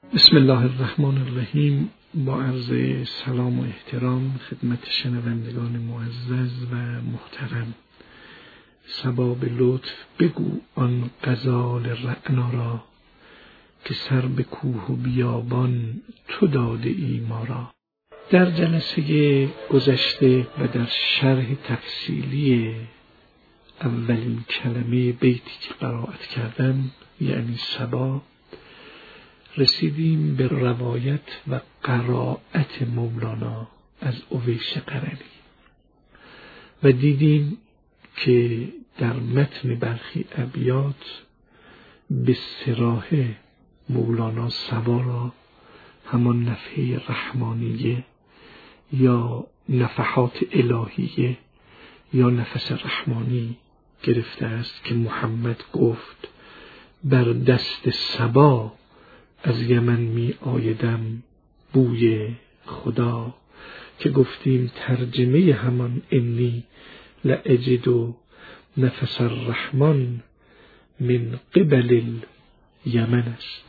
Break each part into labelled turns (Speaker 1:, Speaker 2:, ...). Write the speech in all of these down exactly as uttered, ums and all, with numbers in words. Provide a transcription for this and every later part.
Speaker 1: بسم الله الرحمن الرحیم. با عرض سلام و احترام خدمت شنوندگان معزز و محترم، صبا به لطف بگو آن غزال رعنا را که سر به کوه و بیابان تو داده ای ما را. در جلسه گذشته و در شرح تفصیلی اولین کلمه بیتی که قرائت کردم، یعنی صبا، رسیدیم به روایت و قرائت مولانا از اویس قرنی و دیدیم که در متن برخی ابیات به صراحه مولانا صبا را همان نفحه رحمانیه یا نفحات الهیه یا نفس رحمانی گرفته است که محمد گفت بر دست صبا از یمن می آیدم بوی خدا، که گفتیم ترجمه همان انی لاجد نفس الرحمن من قبل الیمن است.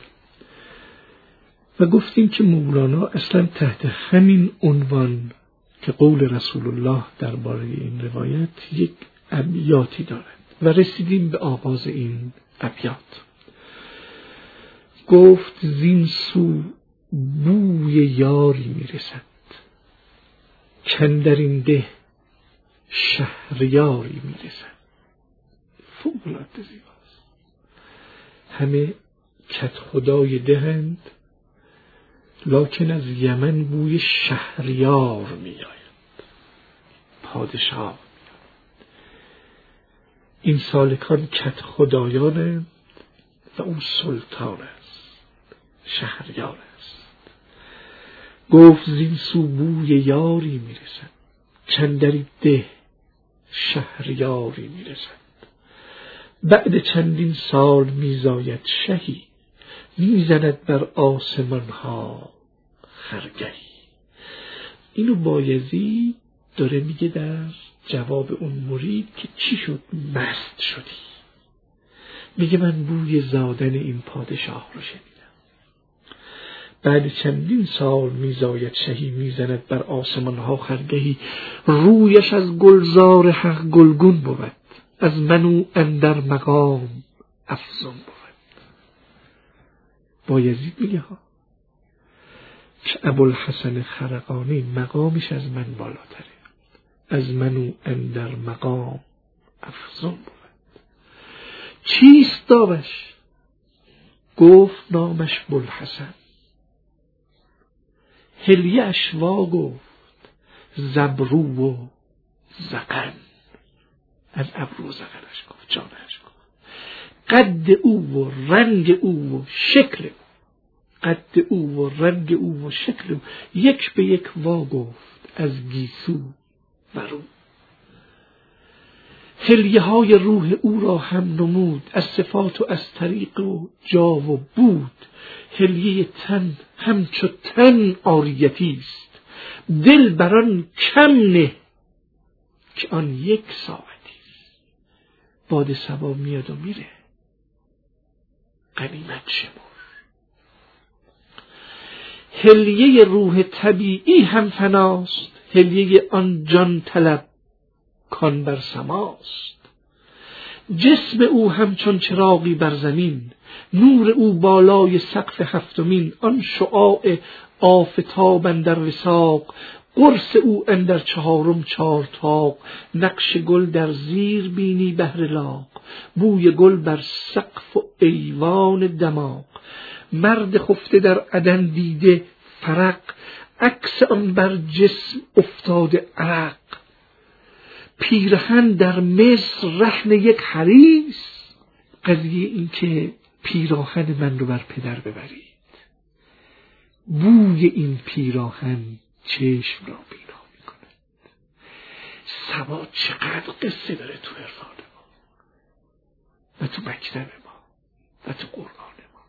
Speaker 1: و گفتیم که مولانا اصلا تحت همین عنوان که قول رسول الله درباره این روایت یک ابیاتی دارد و رسیدیم به آغاز این ابیات. گفت زین سو بوی یاری میرسد، کاندرین ده شهریاری میرسد. فوق‌العاده زیباست. همه کت خدای دهند، لکن از یمن بوی شهریار میآید، پادشاه میآید. این سالکان کت خدایانند و او سلطان است، شهریار است. گفت زین سو بوی یاری میرسد، چندری ده شهریاری میرسد. بعد چندین سال میزاید شهی، میزند بر آسمان ها خرگهی. اینو بایزید داره میگه در جواب اون مرید که چی شد مست شدی. میگه من بوی زادن این پادشاه رو شنیدم. بعد چندین سال میزاید شهی، میزند بر آسمان ها خرگهی. رویش از گلزار حق گلگون بود، از منو اندر مقام افزون بود. بایزید میگه ها که ابوالحسن خرقانی مقامش از من بالاتره، از منو اندر مقام افزون بود. چیست داوش؟ گفت نامش بوالحسن. حلیه اش وا گفت زبرو و زقن، از ابرو و زقنش گفت، جانش گفت. قد او و رنگ او و شکل او، قد او و رنگ او و شکل او، یک به یک وا گفت از گیسو و رو. حلیه های روح او را هم نمود، از صفات و از طریق و جا و بود. حلیه تن همچو تن عاریتی است، دل بران کم نه که آن یک ساعتی است. باد صبا میاد و میره، غنیمت شمر. حلیه روح طبیعی هم فناست، حلیه آن جان طلب کان بر سماست. جسم او همچون چراغی بر زمین، نور او بالای سقف هفتمین. آن شعاع آفتاب اندر وثاق، قرص او اندر چهارم چار طاق. نقش گل در زیر بینی بهر لاغ، بوی گل بر سقف و ایوان دماغ. مرد خفته در عدن دیده فرق، عکس آن بر جسم افتاده عرق. پیرهن در مصر رهن یک حریص، قضیه این که پیراهن من رو بر پدر ببرید. بوی این پیراهن چشم را بینا می کند. صبا چقدر قصه داره تو عرفان ما و تو مکتب ما و تو قرآن ما.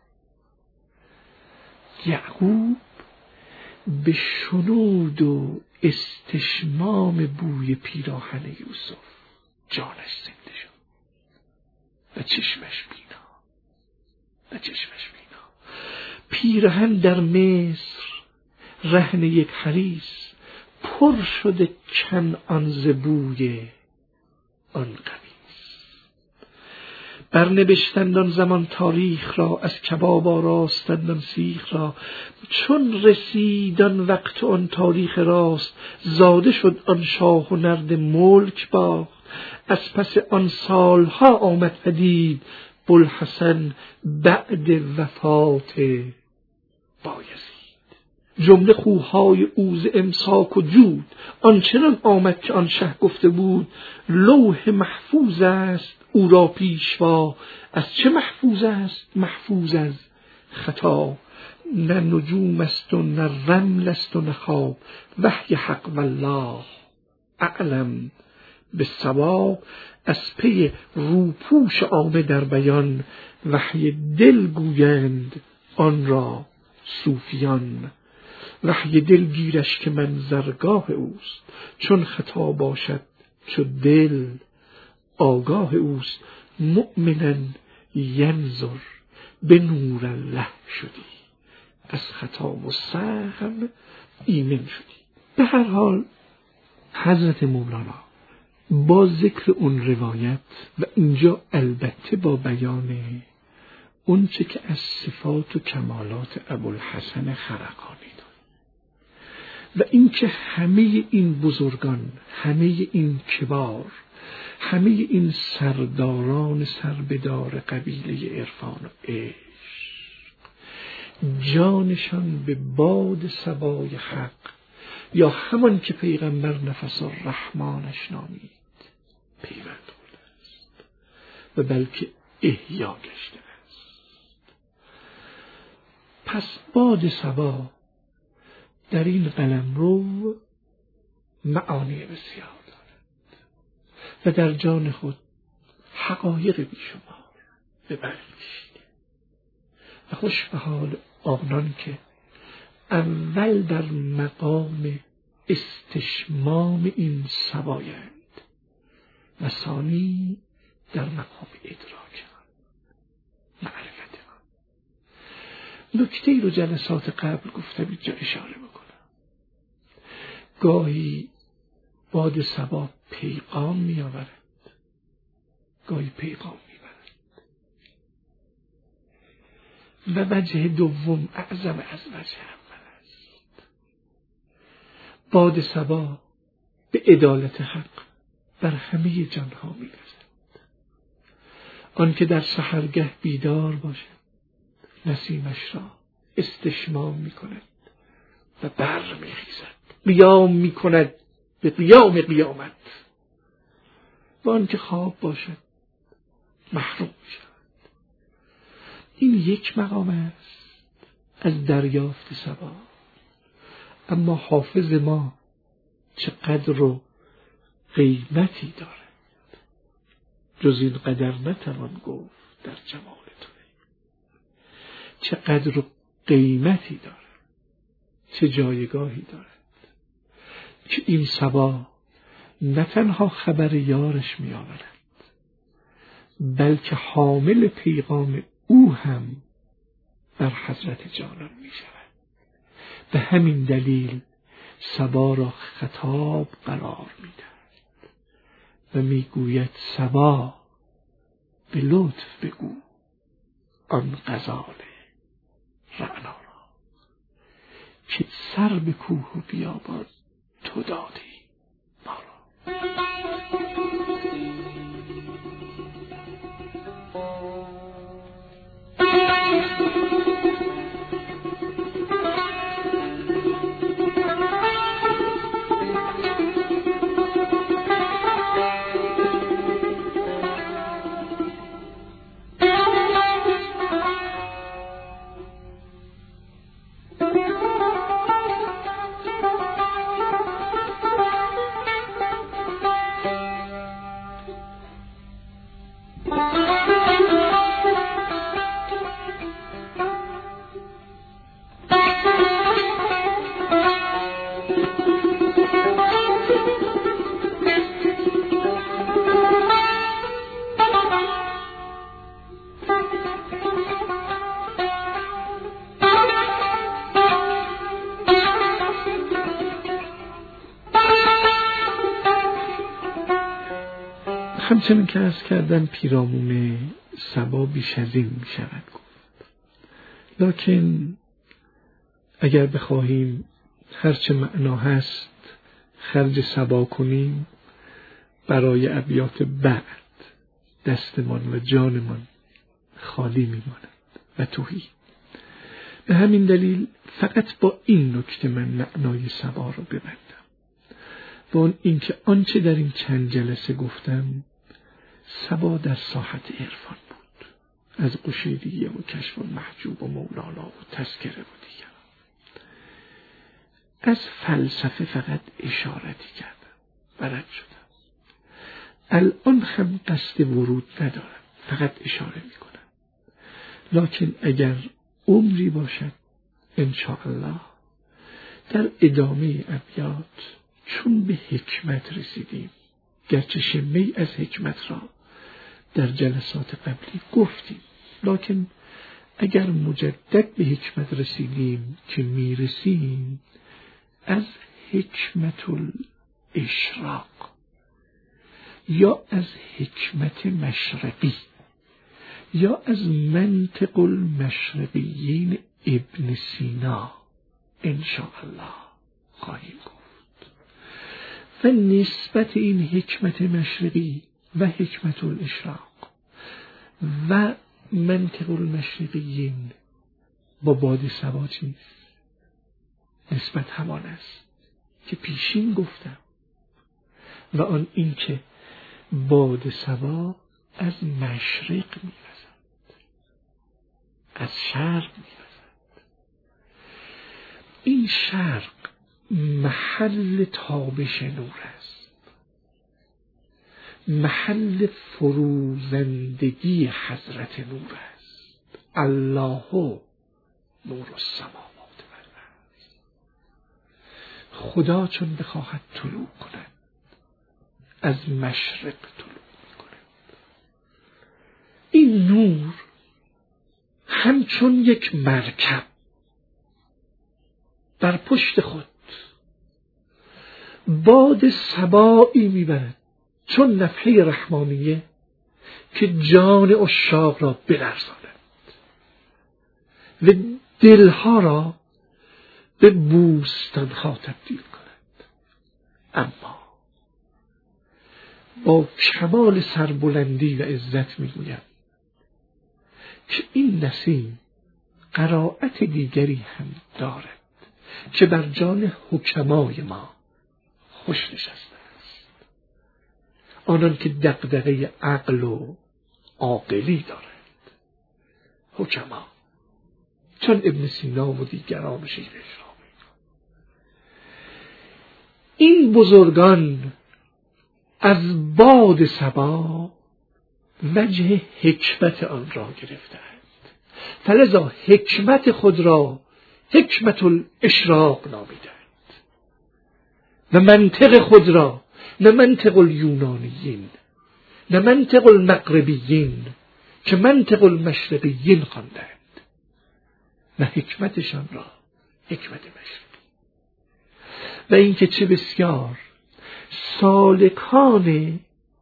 Speaker 1: یعقوب به شنود و استشمام بوی پیراهن یوسف جانش زنده شد و چشمش بینا و چشمش بینا. پیرهن در مصر رهن یک حریص، پر شده کنعان ز بوی آن قمیص. برنوشتند آن زمان تاریخ را، از کباب آراستند آن سیخ را. چون رسید آن وقت آن تاریخ راست، زاده شد آن شاه و نرد ملک باخت. از پس آن سالها آمد پدید، بوالحسن بعد وفات بایزید. جمله خوهای او ز امساک و جود، آنچنان آمد که آن شه گفته بود. لوح محفوظ است او را پیشوا، از چه محفوظ است؟ محفوظ از خطا. نه نجوم است و نه رمل است و نه خواب، وحی حق والله اعلم بالصواب. از پی روپوش عامه در بیان، وحی دل گویند آن را صوفیان. وحی دل گیرش که منظرگاه اوست، چون خطا باشد چو دل آگاه اوست. مؤمنا ینظر به نور الله شدی، از خطا و سهم ایمن شدی. به هر حال حضرت مولانا با ذکر اون روایت و اینجا البته با بیان اون چه که از صفات و کمالات ابوالحسن خرقانی داد و اینکه همه این بزرگان، همه این کبار، همه این سرداران سربدار قبیله عرفان و عشق جانشان به باد صبای حق یا همان که پیغمبر نفس الرحمانش نامید پیوند بوده است و بلکه احیا گشته است. پس باد صبا در این قلمرو معانی بسیار دارد و در جان خود حقایق بیشمار به بر می‌کشید و خوش به حال آنان که اول در مقام استشمام این صبایند و ثانی در مقام ادراک آن، معرفت آن. نکته ای رو جلسات قبل گفتم اینجا اشاره بکنم. گاهی باد صبا پیغام می آورد، گاهی پیغام می برد. و وجه دوم اعظم از وجه اول است. باد صبا به عدالت حق بر همه جانها می رسد. آن که در سحرگه بیدار باشد نسیمش را استشمام می کند و بر می خیزد، قیام می کند به قیام قیامت. و آن که خواب باشد محروم می شود. این یک مقام است از دریافت صبا. اما حافظ ما چه قدر و قیمتی دارد جز این قدر نتوان گفت در جمال تو. چه قدر و قیمتی دارد، چه جایگاهی دارد که این صبا نه تنها خبر یارش می آورد بلکه حامل پیغام او هم بر حضرت جانان می شود. به همین دلیل صبا را خطاب قرار می دهد و می گوید صبا به لطف بگو آن غزال رعنا را که سر به کوه و بیابان تو دادی ما را. همچنین که عرض کردم پیرامون صبا بیش از این می شود گفت، لکن اگر بخواهیم هرچه معنا هست خرج صبا کنیم، برای ابیات بعد دستمان و جانمان خالی میماند و تهی. به همین دلیل فقط با این نکته من معنای صبا رو ببندم و اون اینکه آنچه در این چند جلسه گفتم صبا در ساحت عرفان بود، از قشیریه و کشف المحجوب و مولانا و تذکره و دیگر. از فلسفه فقط اشارتی کردم و رد شدم. الان هم قصد ورود ندارم، فقط اشاره میکنم. لکن اگر عمری باشد انشاءالله در ادامه ابیات چون به حکمت رسیدیم، گرچه شمه‌ای از حکمت را در جلسات قبلی گفتیم، لکن اگر مجدد به حکمت رسیدیم که میرسیم از حکمت الاشراق یا از حکمت مشرقی یا از منطق المشرقیین ابن سینا انشاءالله خواهیم گفت و نسبت این حکمت مشرقی و حکمت الاشراق و منطق المشرقیین با باد صبا چیست؟ نسبت همان است که پیشین گفتم و آن این که باد صبا از مشرق می‌وزد، از شرق می‌وزد. این شرق محل تابش نور است، محل فروزندگی حضرت نور است. الله نور السماوات والارض. خدا چون بخواهد طلوع کند از مشرق طلوع می‌کند. این نور همچون یک مرکب در پشت خود باد صبایی میبرد چون نفحه رحمانیه که جان عشاق را بلرزاند و دلها را به بوستانها تبدیل کند. اما با کمال سربلندی و عزت میگویم که این نسیم قرائت دیگری هم دارد که بر جان حکمای ما خوش نشسته است، آنان که دغدغه عقل و عاقلی دارند. حکما چون ابن سینا و دیگران شیخ اسلامی، این بزرگان از باد صبا وجه حکمت آن را گرفتند، فلذا حکمت خود را حکمت الاشراق نامیدند و منطق خود را نه منطق الیونانیین نه منطق المغربیین که منطق المشرقیین خواندند و حکمتشان را حکمت مشرقی. و اینکه چه بسیار سالکان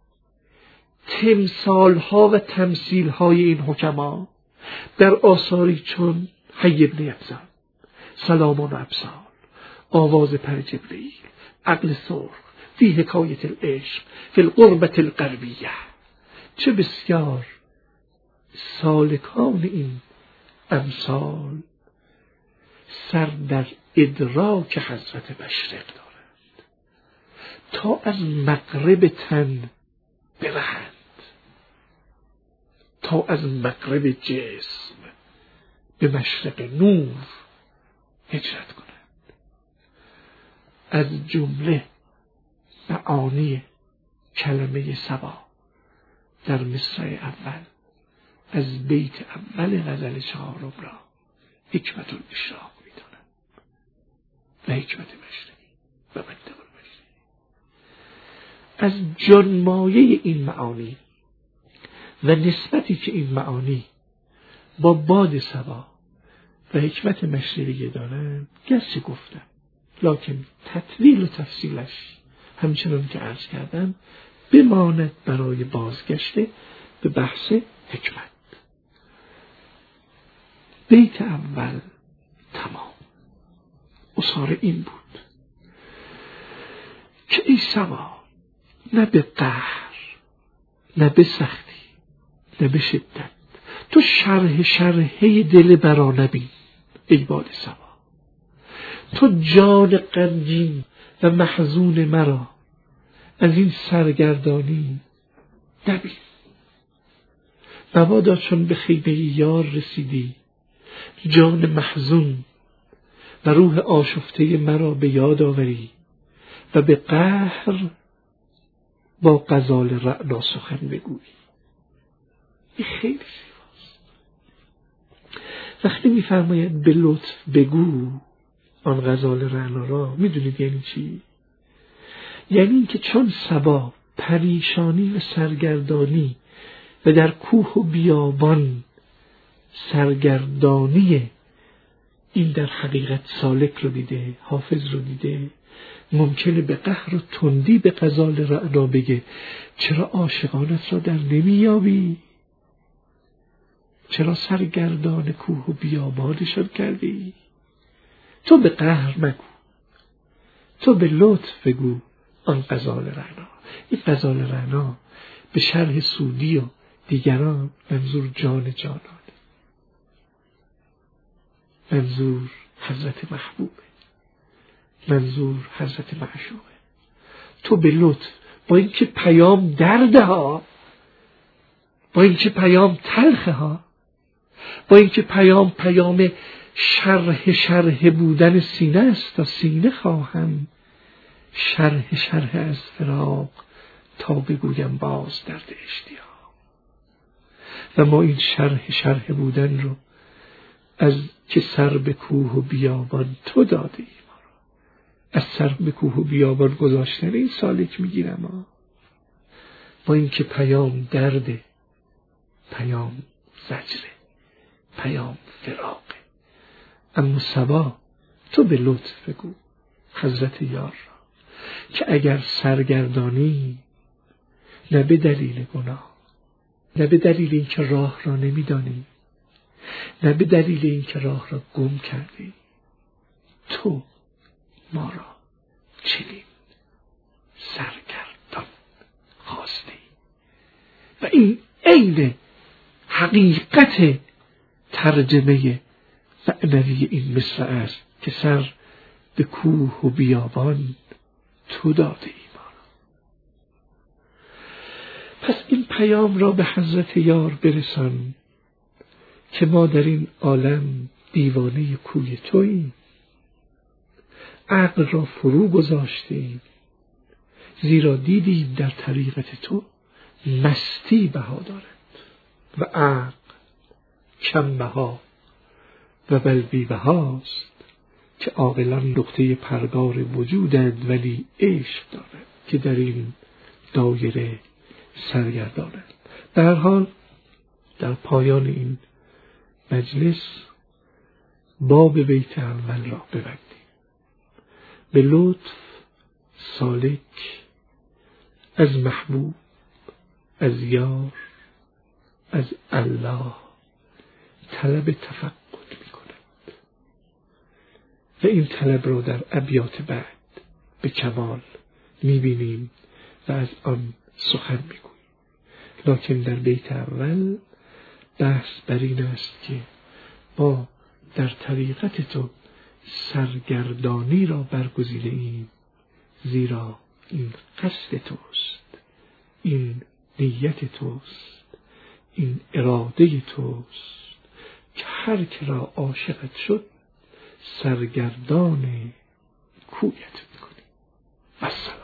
Speaker 1: تمثالها و تمثیلهای این حکما در آثاری چون حی ابن یقظان، سلامان و ابصال، آواز پر جبرئیل، عقل سرخ، فی حکایت العشق، فی القربة القربیه، چه بسیار سالکان این امثال سر در ادراک حضرت مشرق دارند تا از مغرب تن برهند، تا از مغرب جسم به مشرق نور هجرت کنند. از جمله معانی کلمه صبا در مصرع اول از بیت اول غزل چهارم را حکمت الاشراق می‌دانند و حکمت مشرقی و منطق المشرقی. از جانمایه این معانی و نسبتی که این معانی با باد صبا و حکمت مشرقی دارند گرچه گفتم، لکن تطویل و تفصیلش همچنان که عرض کردم بماند برای بازگشته به بحث حکمت. بیت اول تمام. اصاره این بود که ای سبا، نه به قهر، نه به سختی، نه به شدت، تو شرح شرحه دل برا نبین. ای باد سبا، تو جان غمگین و محزون مرا از این سرگردانی نبین. مبادا چون به خیمه یار رسیدی جان محزون و روح آشفته مرا به یاد آوری و به قهر با غزال رعنا سخن بگویی. این خیلی زیباست. وقتی می‌فرماید به لطف بگو آن غزال رعنا را، میدونید یعنی چی؟ یعنی این که چون صبا پریشانی و سرگردانی و در کوه و بیابان سرگردانی این در حقیقت سالک رو دیده، حافظ رو دیده، ممکنه به قهر و تندی به غزال رعنا بگه چرا عاشقانت را در نمیابی؟ چرا سرگردان کوه و بیابانشان کردی؟ تو به قهر مگو، تو به لطف بگو آن غزال رعنا. این غزال رعنا به شرح سودی و دیگران منظور جان جانانه، منظور حضرت محبوبه، منظور حضرت معشوقه. تو به لطف، با اینکه پیام درده ها، با اینکه پیام تلخه ها، با اینکه پیام پیام شرح شرح بودن سینه است، تا سینه خواهم شرح شرح از فراق تا بگویم باز درد اشتیاق. و ما این شرح شرح بودن رو از که سر به کوه و بیابان تو داده ای ما رو، از سر به کوه و بیابان گذاشتن این سالک میگیرم ها. با این که پیام درده، پیام زجره، پیام فراقه، اما صبا تو به لطف بگو حضرت یار را که اگر سرگردانی نه به دلیل گناه، نه به دلیل اینکه راه را نمیدانی، نه به دلیل اینکه راه را گم کردی، تو ما را چنین سرگردان خواستی. و این عین حقیقت ترجمه معنوی این مصرع است که سر به کوه و بیابان تو داده ای ما را. پس این پیام را به حضرت یار برسان که ما در این عالم دیوانه کوی توییم، عقل را فرو گذاشتیم، زیرا دیدیم در طریقت تو مستی بها دارد و عقل کم بها و بل بی بهاست، که عاقلان نقطه پرگار وجودند ولی عشق دارند که در این دایره سرگردانند. در هر حال در پایان این مجلس باب بیت اول را ببندیم. به لطف سالک از محبوب، از یار، از الله طلب تفقد می کند و این طلب را در ابیات بعد به کمال می بینیم و از آن سخن می گوییم. لکن در بیت اول بحث بر این است که ما در طریقت تو سرگردانی را برگزیده ایم، زیرا این قصد توست، این نیت توست، این اراده توست که هر که را عاشقت شد سرگردان کویت میکنی. والسلام.